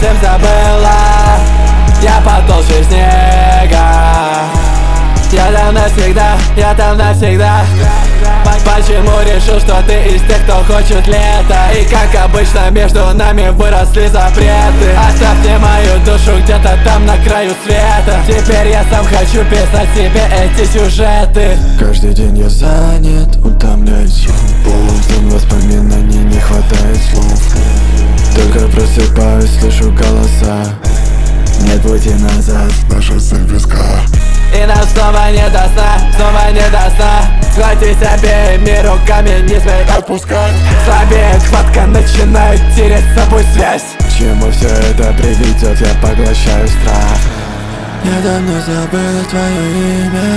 совсем забыла. Я потолще снега. Я там навсегда, я там навсегда. Почему решил, что ты из тех, кто хочет лето? И как обычно между нами выросли запреты. Оставь мне мою душу где-то там на краю света. Теперь я сам хочу писать себе эти сюжеты. Каждый день я занят, утомляет сон. Полон воспоминаний, не хватает слов. Только просыпаюсь, слышу голоса. Нет пути назад, наша цель близка. И нам снова не до сна, снова не до сна. Схватись обеими руками, не смей отпускать. Слабее хватка, начинает терять с собой связь. К чему все это приведет, я поглощаю страх. Я давно забыл твое имя.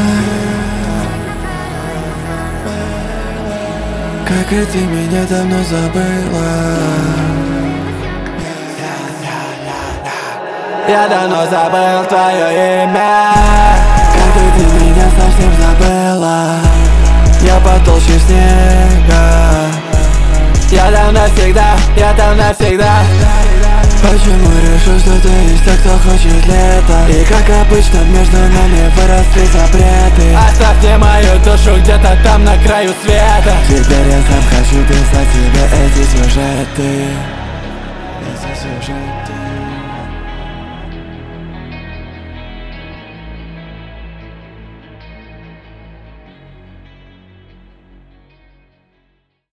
Как и ты меня давно забыла. Я давно забыл твое имя. Как и ты меня совсем забыла. Я потолще снега. Я там навсегда, я там навсегда. Почему решил, что ты из тех, кто хочет лето? И как обычно между нами выросли запреты. Оставь мне мою душу где-то там на краю света. Теперь я сам хочу писать себе эти сюжеты. Эти сюжеты.